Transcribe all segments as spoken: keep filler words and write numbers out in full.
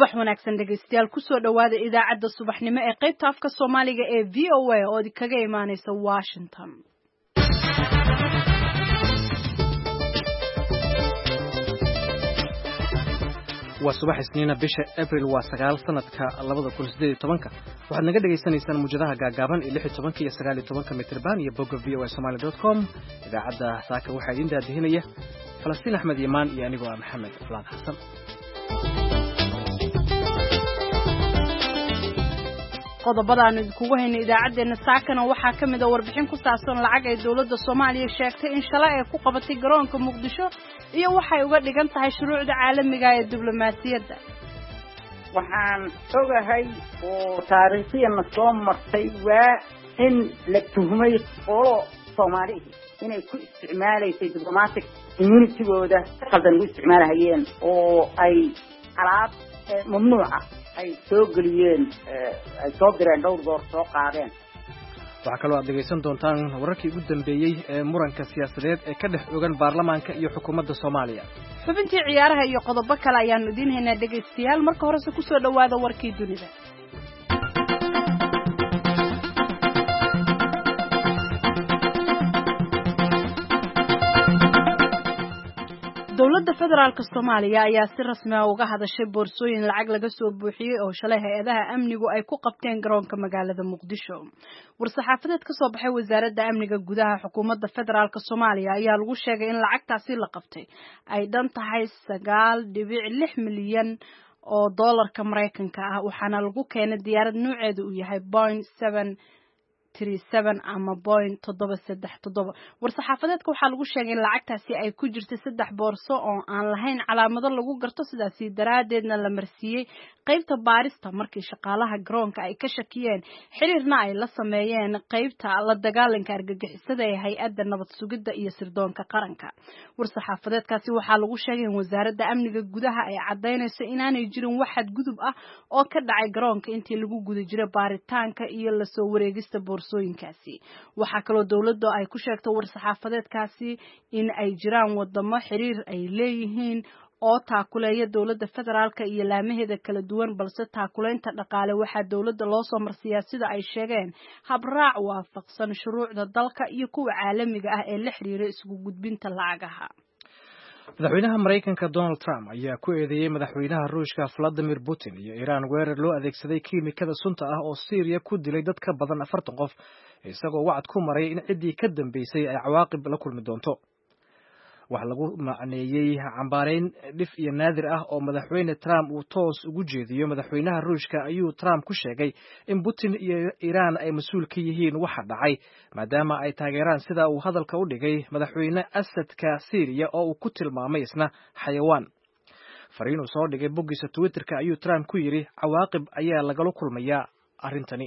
subax wanaagsan dhageystayaal ku soo dhawaada idaacadda subaxnimo ee qaybta afka Soomaaliga ee V O A oo kaga imaanaysa Washington. waa subax isniina bisha April waa sagaal sanadka labada kun iyo siddeed iyo toban waxaad naga dhageysanaysaan muujadaha gaagaaban ee lix iyo toban iyo sagaal iyo toban mitir baan iyo bogga v o a somali dot com idaacadda saaka waxaa idin daadihinaya Falastiin Axmed Yamaan iyo anigoo ah Maxamed Falaad Xasan. qodobadaan idinku hayno idaacadeena saakana waxaa ka mid ah warbixin ku saabsan lacag ay dawladda Soomaaliya sheegtay in shalay ay ku qabatay garoonka Muqdisho iyo waxay uga dhigan tahay shuruucda caalamiga ee diblomaasiyadda. waxaan ogahay oo taariikhiyan soo martay waa in la tuhmay qolo Soomaaliya inay ku isticmaalaysay diplomatic immunity-gooda qaldan u isticmaalahayeen oo ay alaab mamnuuca ay soo galiyeen ay soo direen dhowr goor soo qaadeen. waxaa kaloo aad dhegeysan doontaan wararkii ugu dambeeyey ee muranka siyaasadeed ee ka dhex ogan baarlamaanka iyo xukuumadda Soomaaliya. xubintii ciyaaraha iyo qodobo kale ayaan idin haynaa dhageystayaal marka horese ku soo dhawaada warkii dunida. dawladda federaalka Soomaaliya ayaa si rasmi ah uga hadashay boorsooyin lacag laga soo buuxiyay oo shalay hay'adaha amnigu ay ku qabteen garoonka magaalada Muqdisho. war-saxaafadeed ka soo baxay wasaaradda amniga gudaha xukuumadda federaalka Soomaaliya ayaa lagu sheegay in lacagtaasi la qabtay ay dhan tahay sagaal dhibic lix milyan oo doolarka Mareykanka ah waxaana lagu keenay diyaarad nooceedu uu yahay Boeing seven thirty-seven ama Boeing toddoba saddex toddoba. war-saxaafadeedka waxaa lagu sheegay in lacagtaasi ay ku jirtay saddex boorso oo aan lahayn calaamado lagu garto sidaasi daraadeedna la marsiiyay qaybta baarista markii shaqaalaha garoonka ay ka shakiyeen xiriirna ay la sameeyeen qaybta la dagaalanka argagixisada ee hay'adda nabad sugidda iyo sirdoonka qaranka. war-saxaafadeedkaasi waxaa lagu sheegay in wasaaradda amniga gudaha ay cadeynayso inaanay jirin wax xadgudub ah oo ka dhacay garoonka intii lagu guda jiray baaritaanka iyo la soo wareegista boorsooyinkaasi. waxaa kaloo dawladda ay ku sheegtay war-saxaafadeedkaasi in ay jiraan wadamo xiriir ay leeyihiin oo taakuleeya dawladda federaalka iyo laamaheeda kala duwan balse taakuleynta dhaqaale waxaa dawladda loo soo marsiyaa sida ay sheegeen habraac waafaqsan shuruucda dalka iyo kuwa caalamiga ah ee la xiriira isugu gudbinta lacagaha. madaxweynaha Mareykanka Donald Trump ayaa ku eedeeyay madaxweynaha Ruushka Vladimir Putin iyo Iran weerar loo adeegsaday kiimikada sunta ah oo Syria ku dilay dad ka badan afartan qof isagoo wacd ku maray in ciddii ka dambeysay ay cawaaqib la kulmi doonto. wax lagu macneeyay cambaareyn dhif iyo naadir ah oo madaxweyne Trump uu toos ugu jeediyo madaxweynaha Ruushka ayuu Trump ku sheegay in Putin iyo Iran ay mas'uul ka yihiin waxa dhacay maadaama ay taageeraan sida uu hadalka u dhigay madaxweyne Asadka Syria oo uu ku tilmaamay isna xayawaan. fariin uu soo dhigay boggiisa Twitterka ayuu Trump ku yiri cawaaqib ayaa lagala kulmayaa arrintani.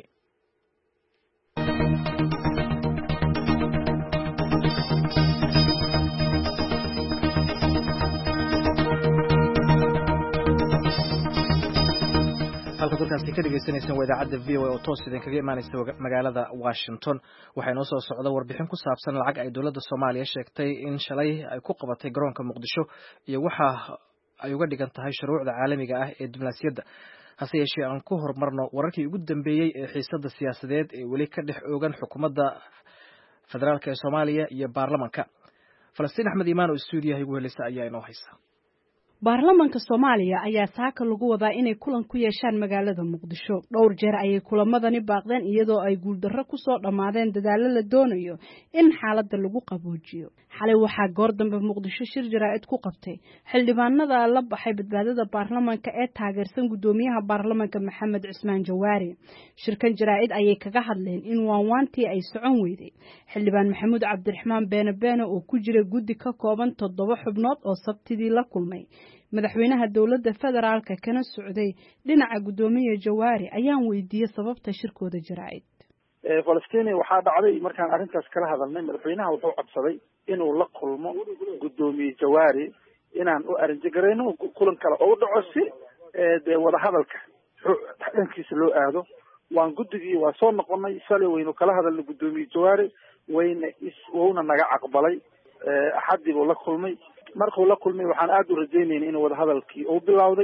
halka dadkaasi ka dhageysanaysan waa idaacadda V O A oo toos idin kaga imaanaysa magaalada Washington. waxay noo soo socda warbixin ku saabsan lacag ay dawladda Soomaaliya sheegtay in shalay ay ku qabatay garoonka Muqdisho iyo waxa ay uga dhigan tahay shuruucda caalamiga ah ee diblomaasiyadda. hase yeeshee aan ku horumarno wararkii ugu dambeeyey ee xiisadda siyaasadeed ee weli ka dhex oogan xukuumadda federaalka ee Soomaaliya iyo baarlamaanka. Falastiin Axmed Yamaan oo stuudiyaha igu helaysa ayaa inoo haysa. baarlamaanka Soomaaliya ayaa saaka lagu wadaa inay kulan ku yeeshaan magaalada Muqdisho. dhowr jeer ayay kulamadani baaqdeen iyadoo ay guuldarro ku soo dhamaadeen dadaalo la doonayo in xaaladda lagu qaboojiyo. xalay waxaa goor dambe Muqdisho shir jaraa'id ku qabtay xildhibaanada la baxay badbaadada baarlamaanka ee taageersan gudoomiyaha baarlamaanka Maxamed Cismaan Jawaari. shirkan jaraa'id ayay kaga hadleen in waanwaantii ay socon weyday. xildhibaan Maxamuud Cabdiraxmaan Beene Beene oo ku jira guddi ka kooban toddoba xubnood oo sabtidii la kulmay madaxweynaha dawladda federaalka kana socday dhinaca gudoomiye Jawaari ayaan weydiiyay sababta shirkooda jaraa'id. ee Falastiin waxaa dhacday markaan arrintaas kala hadalnay madaxweynaha wuxuu codsaday inuu la kulmo gudoomiye Jawaari inaan u arrinji gareyno kulan kale oo dhaco si ee wada hadalka dhankiisa loo aado. waan guddigii waa soo noqonay shalay waynu kala hadalnay gudoomiye Jawaari wayna is wowna naga aqbalay axadii buu la kulmay markuu la kulmay waxaan aad u rajaynaynay in wada hadalkii uu bilowday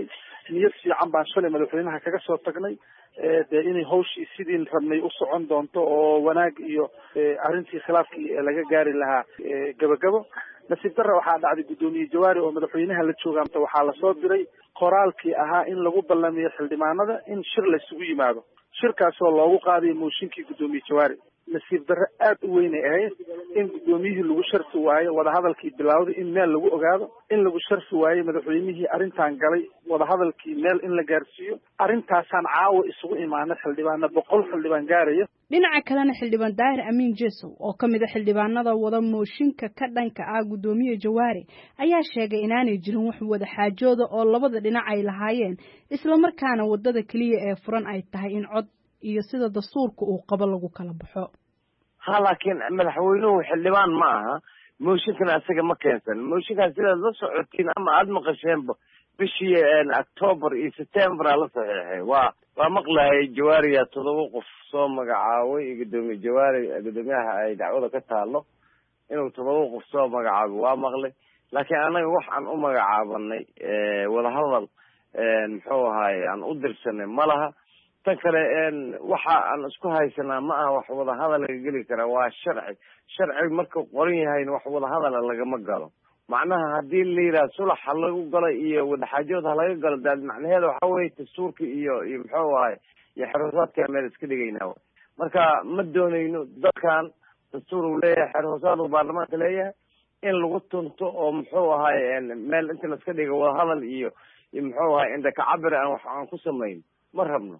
niyad fiican baan shalay madaxweynaha kaga soo tagnay dee inay hawshii sidii rabnay u socon doonto oo wanaag iyo arrintii khilaafkii laga gaari lahaa gabagabo. nasiib darra waxaa dhacday guddoomiye jawaari oo madaxweynaha la joogaamta waxaa lasoo diray qoraalkii ahaa in lagu ballamiyo xildhibaanada in shir laysugu yimaado, shirkaasoo loogu qaadayo mooshinkii guddoomiye jawaari. nasiib darre aad u weynay ahayd in guddoomiyihii lagu sharfi waayo wadahadalkii bilowday in meel lagu ogaado, in lagu sharfi waayo madaxweynihii arrintan galay wadahadalkii meel in la gaarsiiyo. arrintaasaan caawa isugu imaana xildhibaana boqol xildhibaan gaaraya. dhinaca kalena xildhibaan daahir amiin jesow oo ka mid a xildhibaanada wada mooshinka ka dhanka ah guddoomiye jawaari ayaa sheegay inaanay jirin wax wada xaajooda oo labada dhinac ay lahaayeen, islamarkaana wadada keliya ee furan ay tahay in cod iyo sida dastuurka uu qabo lagu kala baxo. ha laakiin madaxweynuhu xildhibaan ma aha, mooshinkan asaga ma keensan. mooshinkan sidaad la socotiin ama aada maqasheenba bishii octoobar iyo september la saxiixay. waa waa maqlahay jawaariya todoba qof soo magacaabay guddoomiye jawaari guddoomiyaha ay dacwada ka taalo inuu todoba qof soo magacaabay waa maqlay, laakiin anaga wax aan u magacaabanay wadahadal muxuu ahaay aan u dirsanay ma laha. tan kale waxa aan isku haysanaa ma aha wax wadahadal laga geli kara, waa sharci. sharci markuu qoran yahayna wax wadahadala lagama galo. macnaha haddii la yidhaha sulax ha lagu galo iyo wadaxaajood ha laga galo daad macnaheeda waxa weye dastuurka iyo iyo muxuu ahay iyo xeerhoosaadka meel iska dhigaynaa. marka ma doonayno dadkan dastuur uu leeyahay, xeerhoosaad uu baarlamaanka leeyahay, in lagu tunto oo muxuu ahay meel inta la iska dhiga wadahadal iyo iyo muxuu ahay inda kacabir aan wax aan ku samayn ma rabno.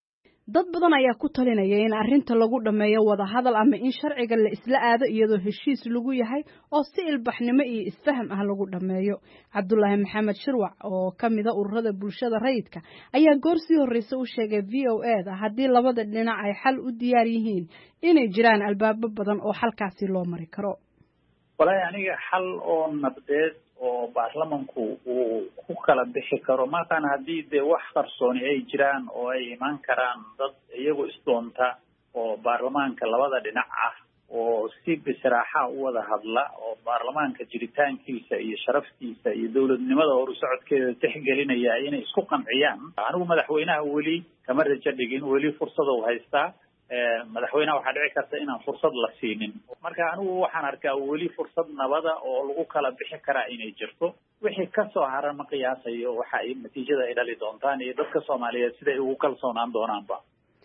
dad badan ayaa ku talinaya in arrinta lagu dhameeyo wadahadal ama in sharciga la isla aado iyadoo heshiis lagu yahay oo si ilbaxnimo iyo isfaham ah lagu dhameeyo. cabdullaahi maxamed shirwac oo ka mid a ururada bulshada rayidka ayaa goor sii horreysa u sheegay v o e da haddii labada dhinac ay xal u diyaar yihiin inay jiraan albaabo badan oo xalkaasi loo mari karo. walahi aniga xal oo nabdeed oo baarlamanku uu ku kala bixi karo markaan haddii dee wax qarsooni ay jiraan oo ay imaan karaan dad iyagu isdoonta oo baarlamaanka labada dhinac ah oo si bisraaxa u wada hadla oo baarlamaanka jiritaankiisa iyo sharaftiisa iyo dowladnimada horu socodkeeda tixgelinaya inay isku qanciyaan. anigu madaxweynaha weli kama rajo dhigin, weli fursada u haystaa. madaxweynaha waxaa dhici karta inaan fursad la siinin. marka anigu waxaan arkaa weli fursad nabada oo lagu kala bixi karaa inay jirto. wixii kasoo haran ma qiyaasayo waxa ay natiijada ay dhali doontaan iyo dadka Soomaaliyeed siday ugu kalsoonaan doonaanba.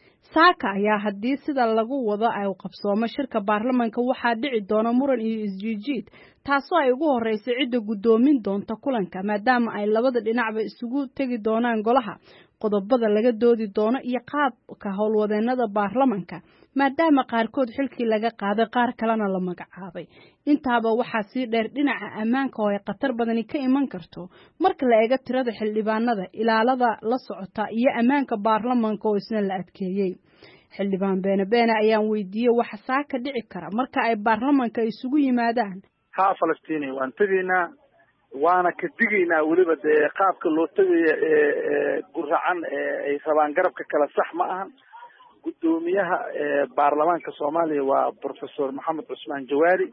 saaka ayaa haddii sida lagu wado ay qabsoomo shirka baarlamaanka waxaa dhici doona muran iyo isjiijiid, taasoo ay ugu horreysay cidda guddoomin doonta kulanka maadaama ay labada dhinacba isugu tegi doonaan golaha, qodobada laga doodi doono iyo qaabka howlwadeennada baarlamaanka maadaama qaarkood xilkii laga qaaday qaar kalena la magacaabay. intaaba waxaa sii dheer dhinaca ammaanka oo ay khatar badani ka iman karto marka la eego tirada xildhibaanada, ilaalada la socota iyo ammaanka baarlamaanka oo isna la adkeeyey. xildhibaan beene beene ayaan weydiiyey waxa saaka dhici kara marka ay baarlamaanka isugu yimaadaan. haa Falastiini waan tegaynaa waana ka digaynaa weliba dee qaabka loo tagayo ee guracan ay rabaan garabka kala sax ma ahan. guddoomiyaha baarlamaanka Soomaaliya waa Professor Maxamed Cusmaan Jawaari.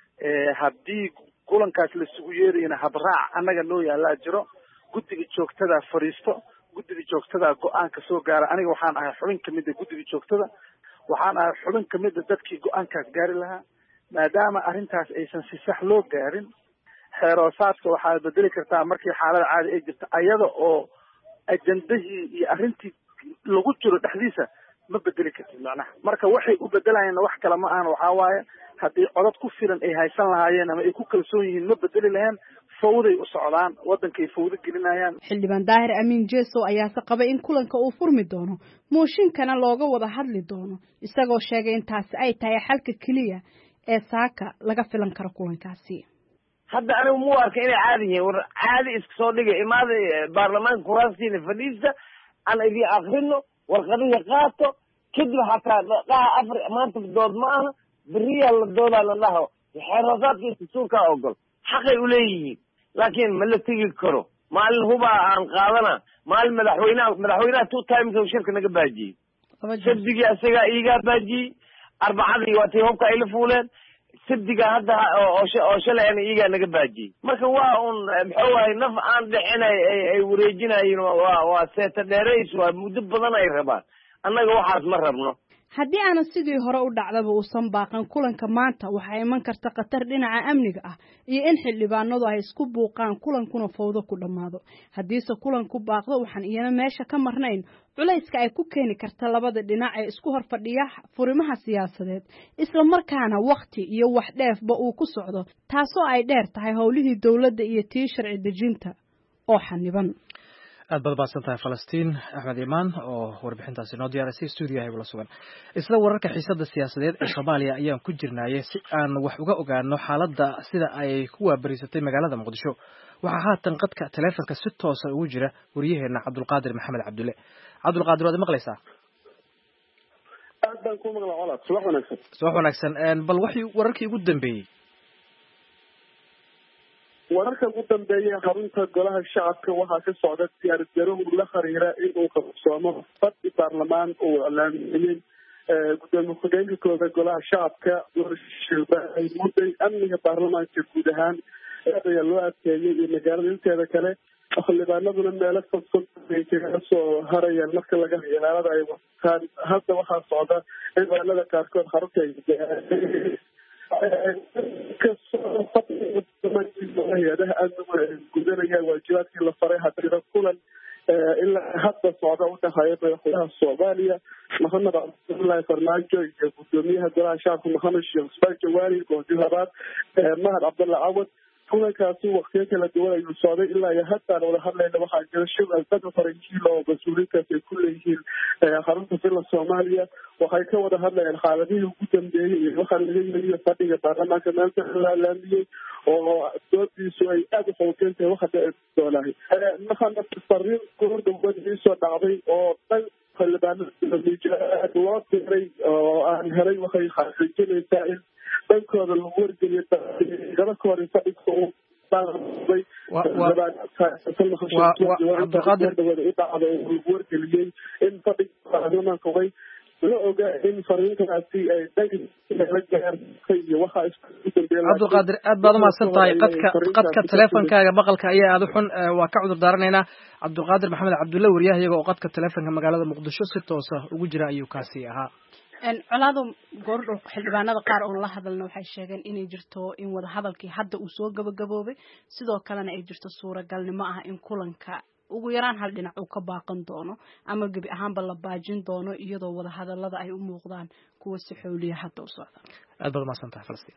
haddii kulankaas la isugu yeerayna habraac annaga noo yaalaa jiro, guddiga joogtada fariisto, guddiga joogtada go-aanka soo gaara. aniga waxaan ahay xubin kamid ah guddiga joogtada, waxaan ahay xubin kamid ah dadkii go-aankaas gaari lahaa. maadaama arrintaas aysan si sax loo gaarin, xeeroosaadka waxaa bedeli kartaa markii xaalada caadi ay jirto ayada oo ajandahii iyo arrintii lagu jiro dhexdiisa ma bedeli kartid macnaha. marka waxay u bedelayaan wax kale ma ahan, waxaa waaye haddii codad ku filan ay haysan lahaayeen ama ay ku kalsoon yihiin ma bedeli lahayn, fawday u socdaan, wadankay fawdo gelinayaan. xildhibaan daahir amiin jesow ayaase qabay in kulanka uu furmi doono mooshinkana looga wada hadli doono, isagoo sheegay in taasi ay tahay xalka keliya ee saaka laga filan karo kulankaasi. hadda anigu mu arka inay caadi yihiin, war caadi iska soo dhiga imaada baarlamaanka kuraastiina fadhiista aan idin akrino warqadihi qaato kadib xataa dhaha afar maanta dood ma aha beriya la doodaa la dhaho xeerhoosaadka dastuurka ogol xaqay u leeyihiin. laakiin ma la tegi karo maalin hubaa aan qaadana maalin madaxweynaha madaxweynaha two times oo shirka naga baajiyey. sabdigii isagaa iigaa baajiyey, arbacadii waa tii hubka ay la fuuleen, sabdiga hadda oo shalayna iyagaa naga baajiyey marka waa un muxuu ahay naf aan dhixinay ay wareejinayin waa waa seeta dheerays waa muddo badan ay rabaan annaga waxaas ma rabno haddii aanan sidii hore u dhacdaba uusan baaqan kulanka maanta waxaa iman karta khatar dhinaca amniga ah iyo in xildhibaanadu ay isku buuqaan kulankuna fawdo ku dhammaado haddiise kulanku baaqdo waxaan iyana meesha ka marnayn culayska ay ku keeni karta labada dhinac ee isku hor fadhiya furimaha siyaasadeed isla markaana wakhti iyo wax dheefba uu ku socdo taasoo ay dheer tahay howlihii dowladda iyo tii sharci dejinta oo xaniban aad baad baadsan tahay falastiin axmed imaan oo warbixintaasi noo diyaarisay stuudiyaha igula sugan isla wararka xiisadda siyaasadeed ee soomaaliya ayaan ku jirnaayay si aan wax uga ogaano xaaladda sida ay ku waabariisatay magaalada muqdisho waxaa haatan qadka taleefonka si toosa ugu jira waryaheena cabdulqaadir maxamed cabdulle cabdulqaadir waad maqlaysaa aad baan ku maqlaa colaad subax wanaagsan subax wanaagsan bal waxii wararkii ugu dambeeyey wararka ugu dambeeya xarunta golaha shacabka waxaa ka socda diyaargarow la xiriira inuu qabsoomo fadhi baarlamaan uu iclaamiyey gudoomiye ku-xigeenka kooda golaha shacabka ay mudday amniga baarlamaanka guud ahaan aad ayaa loo adkeeyey iyo magaalada inteeda kale xildhibaanaduna meelo fogfog ay kaga soo harayaan marka laga ilaalada ay wataan hadda waxaa socda xildhibaanada qaarkood xarunta ay hay-adaha amnigu gudanaya waajibaadkii la faray hadira kulan ilaa hadda socda udhexeeya madaxweynaha soomaaliya maxamed cabdullaahi farmaajo iyo gudoomiyaha golaha shacabka maxamed sheekh usmaan jawaari goodi labaad mahad cabdulla cawad kulankaasi waktiyo kala duwan ayuu socday ilaa iyo haddaan wada hadlayna waxaa jira shil albada faranjiil oo mas-uuliintaas ay ku leeyihiin xarunta villa soomaaliya waxay ka wada hadlayaan xaaladihii ugu dambeeyey iyo waxaa laga yeliyo fadhiga baarlamaanka meelka la ilaamiyey oo doodiisu ay aada u xoogan tahay waxa dhici doonaahay maxamed fariin goor dawad iisoo dhacday oo dhan xildhibaanada loo diray oo aan helay waxay xaqiijinaysaa in dhankooda lagu wargeliyo gaba ka hor fadhiga uu lagu wargeliyey in fadhiga baarlamaanka way la oga in fariintaasi ay dhanka gaartay iyo waxaa isku dambeeyay cabdulqaadir aad baad umahadsan tahay qadka qadka teleefonkaaga maqalka ayaa aada u xun waa ka cudur daaranaynaa cabdulqaadir maxamed cabdulle wariyaha iyaga oo qadka teleefonka magaalada muqdisho si toosa ugu jira ayuu kaasi ahaa colaado goordhow xildhibaanada qaar oon la hadalna waxay sheegeen inay jirto in wada hadalkii hadda uu soo gabagaboobay sidoo kalena ay jirto suuragalnimo ah in kulanka ugu yaraan hal dhinac uu ka baaqan doono ama gebi ahaanba la baajin doono iyadoo wada hadalada ay u muuqdaan kuwa si xooliya hadda u socda aad baad umahadsan tahay falastiin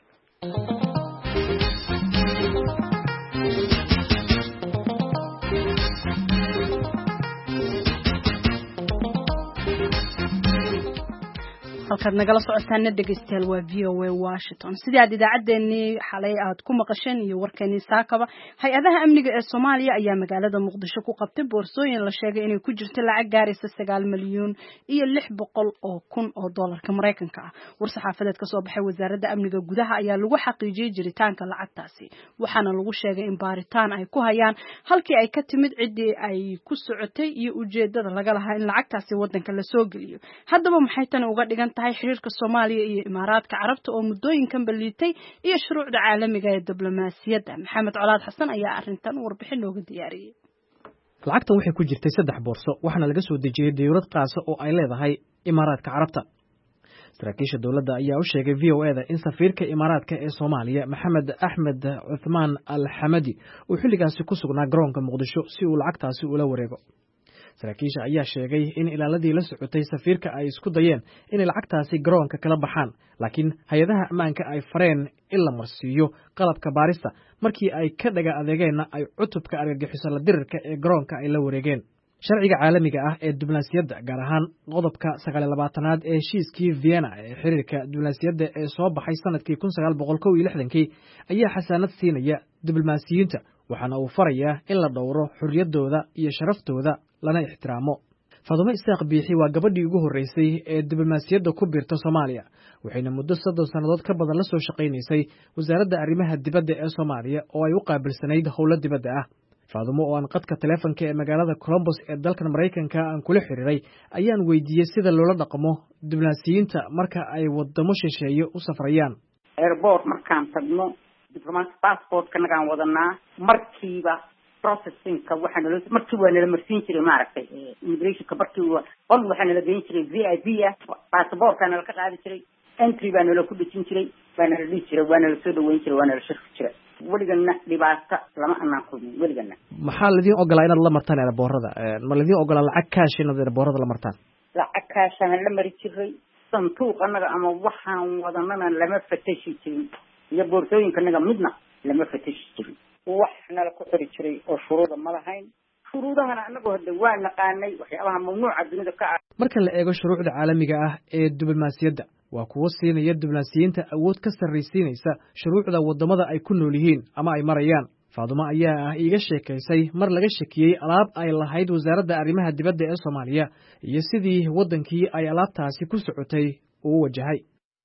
halkaad nagala socotaana dhegeystayaal waa v o a washington sidii aad idaacaddeenii xalay aad ku maqasheen iyo warkeenii saakaba hay-adaha amniga ee soomaaliya ayaa magaalada muqdisho ku qabtay boorsooyin la sheegay inay ku jirto lacag gaaraysa sagaal milyuun iyo lix boqol oo kun oo doolarka maraykanka ah war-saxaafadeed kasoo baxay wasaaradda amniga gudaha ayaa lagu xaqiijiyey jiritaanka lacagtaasi waxaana lagu sheegay in baaritaan ay ku hayaan halkii ay ka timid ciddii ay ku socotay iyo ujeedada laga lahaa in lacagtaasi wadanka lasoo geliyo haddaba maxay tani uga dhigan tahay xiriirka Soomaaliya iyo Imaaraadka Carabta oo muddooyinkan baliitay iyo shuruucda caalamiga ee diblomaasiyadda Maxamed Colaad Xasan ayaa arrintan warbixin looga diyaariyay lacagtan waxay ku jirtay saddex boorso waxaana laga soo dejiyay dawlad qaas oo ay leedahay Imaaraadka Carabta saraakiisha dawladda ayaa u sheegay V O A da in safiirka Imaaraadka ee Soomaaliya Maxamed Axmed Uthman Al-Hamadi uu xilligaasi ku sugnaa garoonka Muqdisho si uu lacagtaasi ula wareego saraakiisha ayaa sheegay in ilaaladii la socotay safiirka ay isku dayeen inay lacagtaasi garoonka kala baxaan laakiin hay-adaha ammaanka ay fareen in la marsiiyo qalabka baarista markii ay ka dhaga adeegeenna ay cutubka argagixiso la dirirka ee garoonka ay la wareegeen sharciga caalamiga ah ee diblomaasiyadda gaar ahaan qodobka sagaal iyo labaatanaad ee heshiiskii Vienna ee xiriirka diblomaasiyadda ee soo baxay sanadkii kun sagaal boqol kow iyo lixdankii ayaa xasaanad siinaya diblomaasiyiinta waxaana uu farayaa in la dhowro xorriyaddooda iyo sharaftooda lana ixtiraamo Faadumo Isaaq Biixi waa gabadhii ugu horeysay ee diblomaasiyadda ku biirta Soomaaliya waxayna muddo soddon sanadood ka badan la soo shaqaynaysay wasaaradda arrimaha dibadda ee Soomaaliya oo ay u qaabilsanayd howlo dibadda ah Faadumo oo aan qadka teleefanka ee magaalada Columbus ee dalkan Mareykanka aan kula xiriiray ayaan weydiiyey sida loola dhaqmo diblomaasiyiinta marka ay wadamo shisheeye u safrayaan airport markaan tagno diplomatic passport kanagaan wadanaa markiiba processingka waxaa nala markii waa nala marsiin jiray maaragtay immigrationka markii waa qol waxaa nala geyn jiray v I P ah passportka nala ka qaadi jiray entry baa nala ku dhejin jiray baa nala dhihi jiray waa nala soo dhaweyn jiray waa nala shirki jiray weligana dhibaato lama anaan kulmin weligana. maxaa laidin ogolaa inaad la martaan eeraboorada ma laidin ogolaa lacag kaash inaad eeraboorada la martaan? lacag kaashaan la mari jiray sanduuq anaga ama waxaan wadanana lama fatashi jirin iyo boorsooyinka anaga midna lama fatashi jirin wax nala ku xiri jiray oo shuruuda ma lahayn shuruudahana anagu hadda waa naqaanay waxyaabaha mamnuuca dunida ka ah. marka la eego shuruucda caalamiga ah ee diblomaasiyadda waa kuwo siinaya diblomaasiyiinta awood ka sarraysiinaysa shuruucda waddamada ay ku nool yihiin ama ay marayaan. faadumo ayaa ah iiga sheekaysay mar laga shakiyey alaab ay lahayd wasaaradda arrimaha dibadda ee Soomaaliya iyo sidii waddankii ay alaabtaasi ku socotay uu wajahay.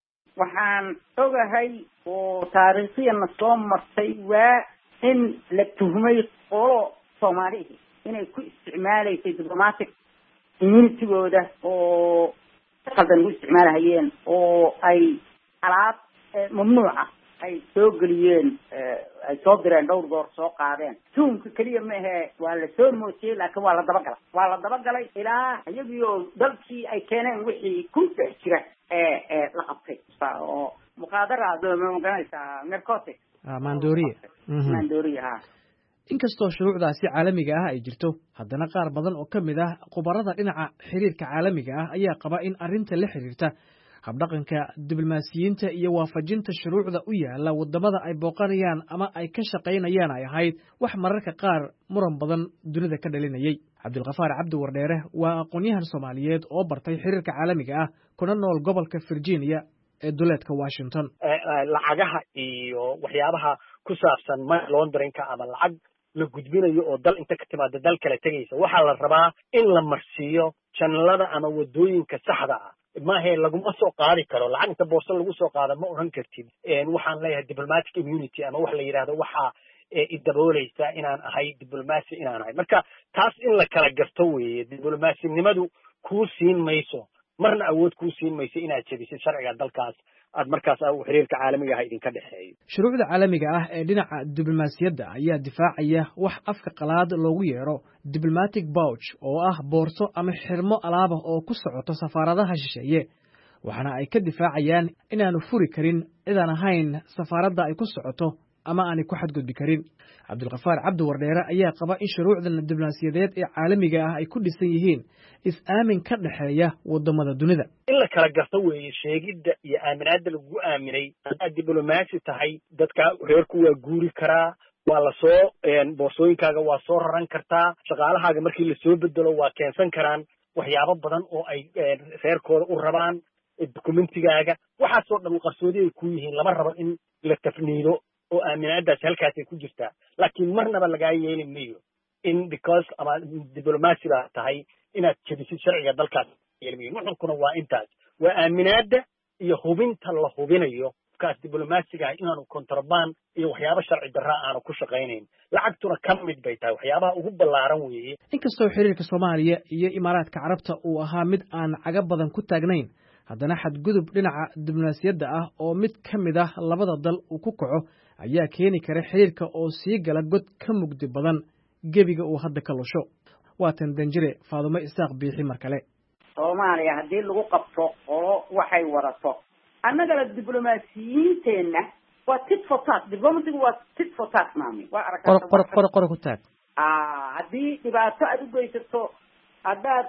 waxaan ogahay oo taariikhiyan soo martay waa in la tuhmay qolo Soomaaliyeed inay ku isticmaalaysay diplomatic immunity-gooda oo qaldan u isticmaalahayeen oo ay alaab mamnuuca ay soo geliyeen ay soo direen dhowr goor soo qaadeen. tuumka keliya ma ahe waa la soo mootiyey laakiin waa la dabagalay waa la dabagalay ilaa iyagii oo dalkii ay keeneen wixii ku dhex jira ee ee la qabtay oo muqaadaraad ma garanaysaa narcotic maandooriye maandooriye ha. inkastoo shuruucdaasi caalamiga ah ay jirto haddana qaar badan oo ka mid ah khubarada dhinaca xiriirka caalamiga ah ayaa qaba in arrinta la xiriirta habdhaqanka diblomaasiyiinta iyo waafajinta shuruucda u yaala waddamada ay booqanayaan ama ay ka shaqaynayaan ay ahayd wax mararka qaar muran badan dunida ka dhalinayay. cabdulqafaar cabdi wardheere waa aqoon-yahan Soomaaliyeed oo bartay xiriirka caalamiga ah kuna nool gobolka Virginia ee duleedka Washington. lacagaha iyo waxyaabaha ku saabsan money laundering-ka ama lacag la gudbinayo oo dal inta ka timaada dal kale tegaysa waxaa la rabaa in la marsiiyo channelada ama wadooyinka saxda ah. maahe laguma soo qaadi karo lacag inta boorso lagu soo qaada ma oran kartid waxaan leeyahay diplomatic immunity ama wax la yidhaahdo waxaa idaboolaysa inaan ahay diblomaasi inaan ahay. marka taas in la kala garto weeye. diblomasinimadu kuu siin mayso marna awood kuu siin mayso inaad jebisid sharciga dalkaas aad markaas uu xiriirka caalamiga ah idinka dhexeeyo. shuruucda caalamiga ah ee dhinaca diblomaasiyadda ayaa difaacaya wax afka qalaad loogu yeero diplomatic pouch oo ah boorso ama xirmo alaaba oo ku socoto safaaradaha shisheeye waxaana ay ka difaacayaan inaanu furi karin cidaan ahayn safaaradda ay ku socoto ama aanay ku xadgudbi karin. cabdulqafaar cabdi wardheere ayaa qaba in shuruucdan diblomaasiyadeed ee caalamiga ah ay ku dhisan yihiin is-aamin ka dhexeeya waddamada dunida. in la kala garto weeye sheegidda iyo aaminaadda lagu aaminay. haddaad diblomaasi tahay dadka reerku waa guuri karaa waa la soo boorsooyinkaaga waa soo raran kartaa shaqaalahaaga markii lasoo bedelo waa keensan karaan waxyaabo badan oo ay reerkooda u rabaan dokumentigaaga waxaasoo dhan qarsoodi ay ku yihiin lama rabo in la tafniido oo aaminaadaasi halkaasay ku jirtaa laakiin marnaba lagaa yeeli mayo in because ama diblomaasi baa tahay inaad jebisid sharciga dalkaas yeeli mayo. nuxurkuna waa intaas waa aaminaada iyo hubinta la hubinayo kaas diblomaasiga ah inaanu kontraband iyo waxyaabo sharci darra aanu ku shaqaynayn. lacagtuna ka mid bay tahay waxyaabaha ugu ballaaran weeye. inkastoo xiriirka Soomaaliya iyo Imaaraadka Carabta uu ahaa mid aan caga badan ku taagnayn haddana xadgudub dhinaca diblomaasiyadda ah oo mid ka mid ah labada dal uu ku kaco ayaa keeni kara xiriirka oo sii gala god ka mugdi badan gebiga uu hadda ka lusho. waatan danjire Faadumo Isaaq Biixi mar kale. Soomaaliya haddii lagu qabto oo waxay warato annagala diblomaasiyiinteenna waa tit for tat. diblomaasigu waa tit for tat maami waa aragtaa qor qor qor ku taag. ah haddii dhibaato aad u geysato haddaad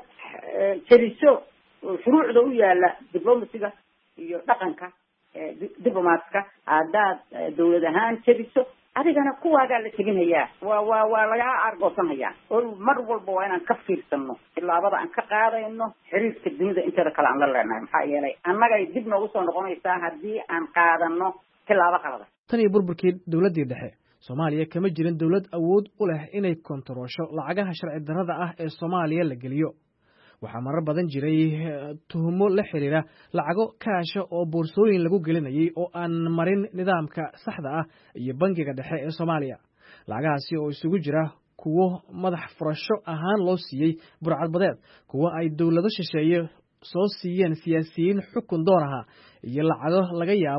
jeriso shuruucda u yaala diblomaasiga iyo dhaqanka diblomaadka haddaad dawlad ahaan jeriso adigana kuwaagaa la teginhayaa waa waa waa lagaa argoosanhayaa oo mar walba waa inaan ka fiirsano tilaabada aan ka qaadayno xiriirka dunida inteeda kale aan la leenahay maxaa yeelay annagay dib noogu soo noqonaysaa haddii aan qaadano tilaabo qalada. tan iyo burburkii dowladdii dhexe Soomaaliya kama jirin dawlad awood u leh inay kontaroosho lacagaha sharci darrada ah ee Soomaaliya la geliyo. waxaa marar badan jiray tuhumo la xiriira lacago kaasha oo boorsooyin lagu gelinayay oo aan marin nidaamka saxda ah iyo bangiga dhexe ee Soomaaliya. lacagahaasi oo isugu jira kuwo madax furasho ahaan loo siiyey burcadbadeed kuwo ay dawlado shisheeye soo siiyeen siyaasiyiin xukun doonaha iyo lacago laga yaabo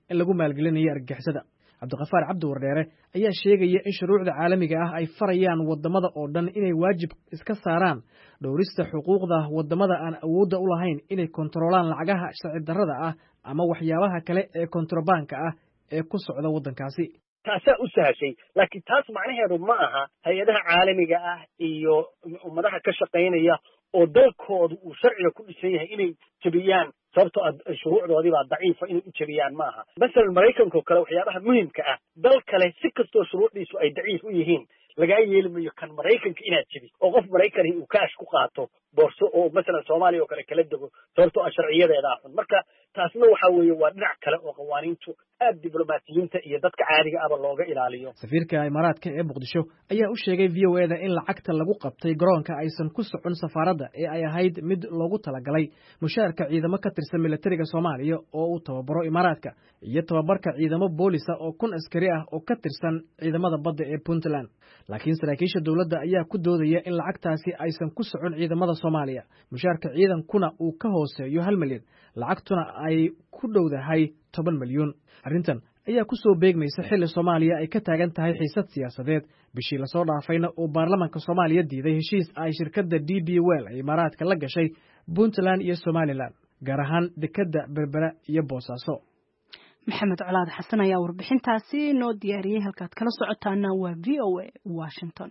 in lagu maalgelinayo argagixisada cabdiqafaar cabdi wardheere ayaa sheegaya in shuruucda caalamiga ah ay farayaan waddamada oo dhan inay waajib iska saaraan dhowrista xuquuqda waddamada aan awoodda u lahayn inay kontaroolaan lacagaha sharci darrada ah ama waxyaabaha kale ee kontrabaanka ah ee ku socda waddankaasi taasaa u sahashay laakiin taas macnaheedu ma aha hay-adaha caalamiga ah iyo ummadaha ka shaqaynaya oo dalkooda uu sharciga ku dhisan yahay inay jebiyaan sababtoo a shuruucdoodii baa daciifa inay u jebiyaan ma aha masalan maraykanka oo kale waxyaabaha muhimka ah dal kale si kastoo shuruucdiisu ay daciif u yihiin lagaa yeeli mayo kan maraykanka inaad jebi oo qof maraykani uu kaash ku qaato boorso oo masalan soomaaliya oo kale kala dego sababtoo a sharciyadeedaa xun marka taasna waxa weeye waa dhinac kale oo qawaaniintu aad diblomaasiyiinta iyo dadka caadiga aba looga ilaaliyo safiirka imaaraadka ee muqdisho ayaa u sheegay v o eda in lacagta lagu qabtay garoonka aysan ku socon safaaradda ee ay ahayd mid loogu talagalay mushaarka ciidamo ka tirsan militariga soomaaliya oo uu tababaro imaaraadka iyo tababarka ciidamo boolisa oo kun askari ah oo ka tirsan ciidamada badda ee puntland laakiin saraakiisha dowladda ayaa ku doodaya in lacagtaasi aysan ku socon ciidamada soomaaliya mushaarka ciidankuna uu ka hooseeyo hal milyan lacagtuna ay ku dhowdahay toban milyuun arrintan ayaa ku soo beegmaysa xilli soomaaliya ay ka taagan tahay xiisad siyaasadeed bishii lasoo dhaafayna uu baarlamaanka soomaaliya diiday heshiis ay shirkadda d b well ee imaaraadka la gashay puntland iyo somalilan gaar ahaan dekedda berbera iyo boosaaso maxamed colaad xasan ayaa warbixintaasi noo diyaariyey halkaad kala socotaana waa v o a washington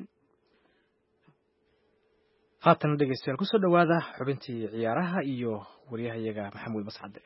haatan dhegeystayaal kusoo dhowaada xubintii ciyaaraha iyo waryahayaga maxamuud mascade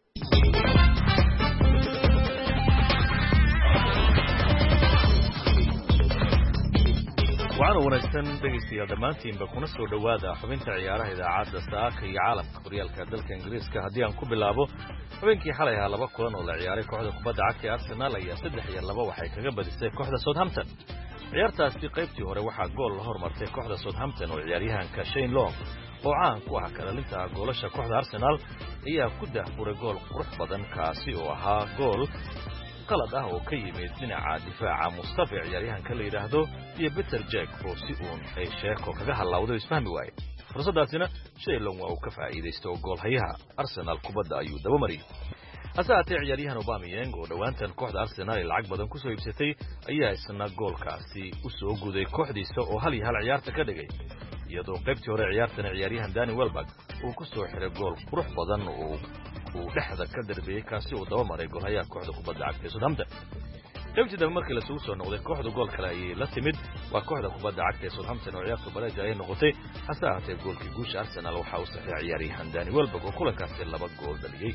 waxaana wanaagsan dhegaystayaal dhammaantiinba kuna soo dhowaada xubinta ciyaaraha idaacadda saaka iyo caalamka horyaalka dalka ingiriiska haddii aan ku bilaabo habeenkii xalay ahaa laba kulan oo la ciyaaray kooxda kubadda cagta ee arsenaal ayaa saddex iyo laba waxay kaga badisay kooxda southampton ciyaartaasi qaybtii hore waxaa gool la hormartay kooxda southampton oo ciyaaryahanka shane long oo caan ku ah kalalinta goolasha kooxda arsenaal ayaa ku daahfuray gool qurux badan kaasi oo ahaa gool qalad ah oo ka yimid dhinaca difaaca mustafa ciyaaryahanka la yidhaahdo iyo peter jack oo si uun ay sheeko kaga hallawday isfahmi waaye fursadaasina shaylong waa uu ka faa'iidaysto goolhayaha arsenaal kubadda ayuu dabamariyey hase haatee ciyaaryahan obameyang oo dhowaantan kooxda arsenaal ay lacag badan ku soo iibsatay ayaa isna goolkaasi u soo guday kooxdiisa oo hal iyo hal ciyaarta ka dhigay iyadoo qaybtii hore ciyaartana ciyaaryahan dani welbak uu ku soo xiray gool qurux badan oo uu dhexda ka darbeeyey kaasi uu dabamaray goolhayaha kooxda kubadda cagta ee southampton qaybtii dambe markii lasugu soo noqday kooxda gool kale ayay la timid waa kooxda kubadda cagta ee southampton oo ciyaartu bareeja ayay noqotay hase ahaatee goolkii guusha arsenaal waxaa u saxiixay ciyaaryahan dani welbak oo kulankaasi laba gool dhaliyey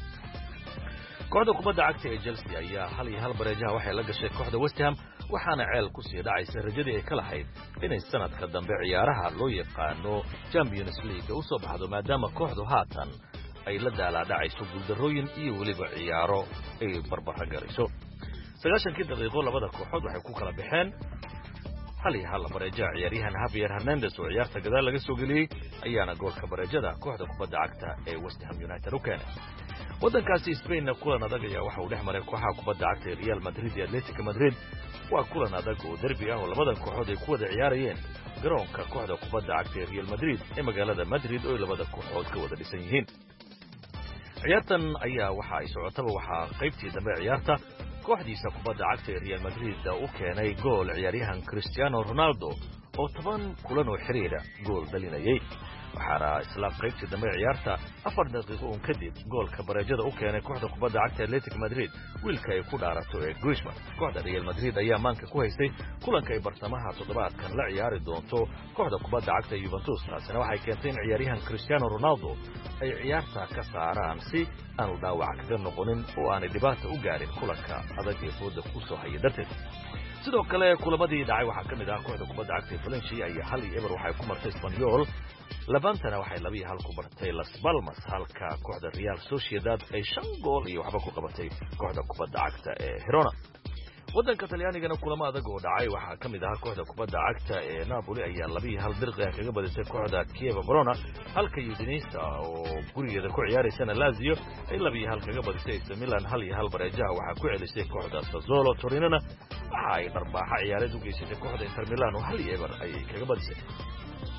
kooxda kubadda cagta ee chelsea ayaa hal iyo hal bareejaha waxay la gashay kooxda west ham waxaana ceel ku sii dhacaysa rajadii ay ka lahayd inay sanadka dambe ciyaaraha loo yaqaano champions league u soo baxdo maadaama kooxdu haatan ay la daalaadhacayso guuldarrooyin iyo weliba ciyaaro ay barbara garayso sagaashankii daqiiqo labada kooxood waxay ku kala baxeen hal iyo hal bareejaha ciyaaryahan javier hernandez oo ciyaarta gadaal laga soo geliyey ayaana goolka bareejada kooxda kubadda cagta ee west ham united u keenay waddankaasi Spain kulan adag ayaa waxa uu dhex maray kooxaha kubadda cagta ee Real Madrid iyo Atletico Madrid waa kulan adag oo derbi ah oo labadan kooxood ay ku wada ciyaarayeen garoonka kooxda kubadda cagta ee Real Madrid ee magaalada Madrid oo labada kooxood ka wada dhisan yihiin ciyaartan ayaa waxa ay socotaba waxa qaybtii dambe ciyaarta kooxdiisa kubadda cagta ee Real Madrid u keenay gool ciyaaryahan Cristiano Ronaldo oo toban kulan oo xiriira gool dhalinayay waxaana isla qaybtii dambe ciyaarta afar daqiiqo oo kadib goolka bareejada u keenay kooxda kubadda cagta Atletico Madrid wiilka ay ku dhaarato ee Griezmann kooxda Real Madrid ayaa maanka ku haystay kulanka ay bartamaha toddobaadkan la ciyaari doonto kooxda kubadda cagta Juventus taasina waxay keentay in ciyaaryahan Cristiano Ronaldo ay ciyaarta ka saaraan si aanu dhaawac kaga noqonin oo aanay dhibaato u gaarin kulanka adag ee fooda ku soo haya darteed sidoo kale kulamadii dhacay waxaa ka mid ah kooxda kubadda cagta ee Valencia ayaa hal iyo eber waxay ku martay Espanyol labantana waxay laba iyo hal ku martay Las Palmas halka kooxda Real Sociedad ay shan gool iyo waxba ku qabatay kooxda kubadda cagta ee Girona waddanka Talyaanigana kulamo adag oo dhacay waxaa ka mid ah kooxda kubadda cagta ee Napoli ayaa laba iyo hal dirqi kaga badisay kooxda Chievo Verona halka Udinese oo gurigeeda ku ciyaaraysana Lazio ay laba iyo hal kaga badisay A C Milan hal iyo hal bareejaha waxaa ku celisay kooxda Sassuolo Torinona waxa ay dharbaaxa ciyaareed u geysatay kooxda Inter Milan oo hal iyo eber ayay kaga badisay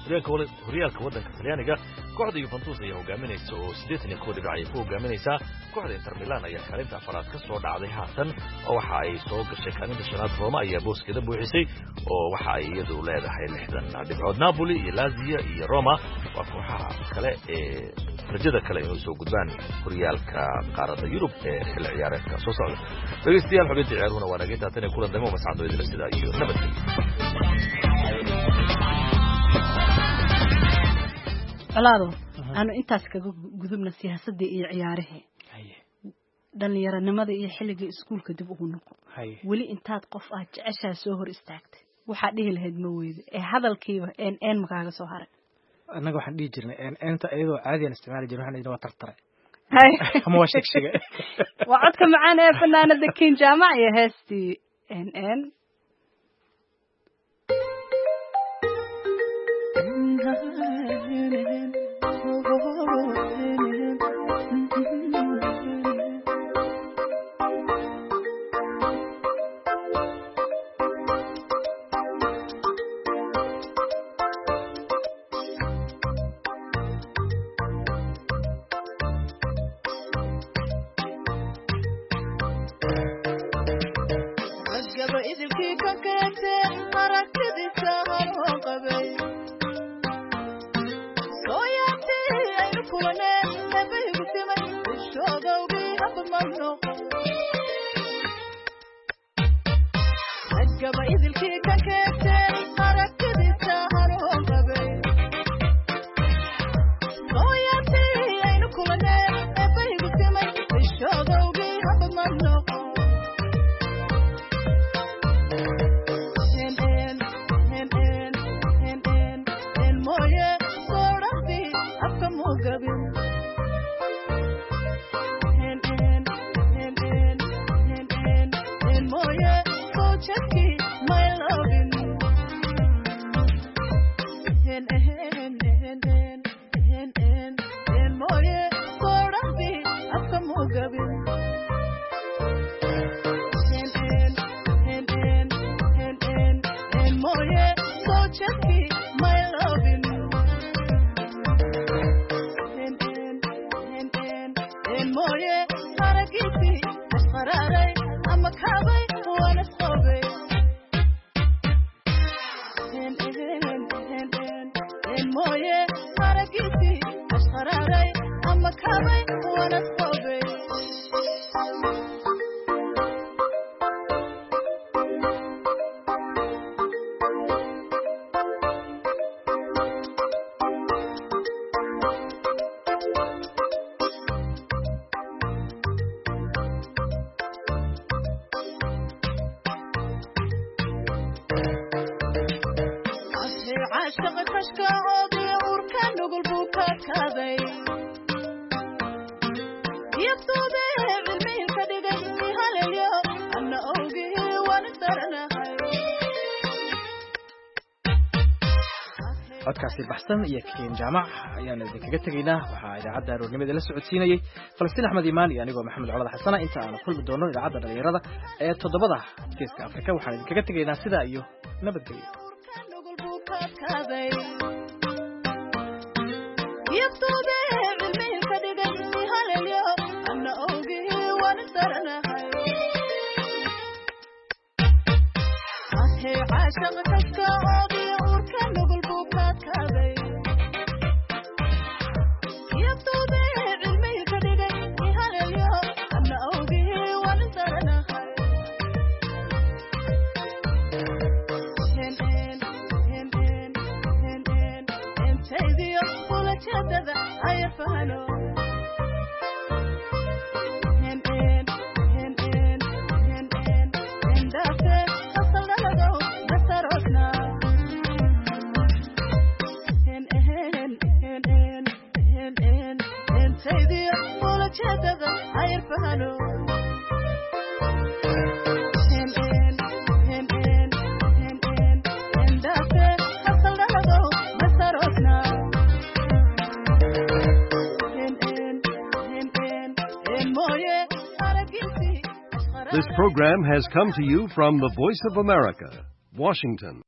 horyaalka waddanka talyaaniga kooxda Juventus ayaa hogaaminaysa oo siddeetan iyo kow dhibic ay ku hogaaminaysaa kooxda Inter Milan ayaa kaalinta afraad ka soo dhacday haatan oo waxa ay soo gashay kaalinta shanaad Roma ayaa booskeeda buuxisay oo waxa ay iyadu leedahay lixdan dhibcood Napoli iyo Lazio iyo Roma waa kooxaha kale ee rajada kale inay soo gudbaan horyaalka qaaradda Yurub ee xilli ciyaareedka soo socda dhageystayaal xubinta ciyaaruna waa naga intaa tan kulan damo mas'aado idil sida iyo nabadgelyo colaado aanu intaas kaga gudubna siyaasadda iyo ciyaaraha dhalinyaranimada iyo xilliga iskuulka dib ugu noqo weli intaad qof aad jeceshaa soo hor istaagtay waxaa dhihi lahayd ma weydo ee hadalkiiba een een makaaga soo haray annaga waxaan dhihi jirnay een eenta iyadoo caadiyan isticmaali jirnay waxaan idin waa tartare ama waa sheegshiga waa codka macaan ee fanaanada King Jaamac iyo heestii een een codkaasi baxsan iyo King Jaamac ayaan idinkaga tegaynaa waxa idaacadda aroornimada la socodsiinayay Falastiin Axmed Iimaan iyo anigoo Maxamed Colad Xasana inta aan kulmi doono idaacadda dhalinyarada ee toddobada geeska Afrika waxaan idinkaga tegaynaa sida iyo nabadgelyo This program has come to you from the Voice of America, Washington.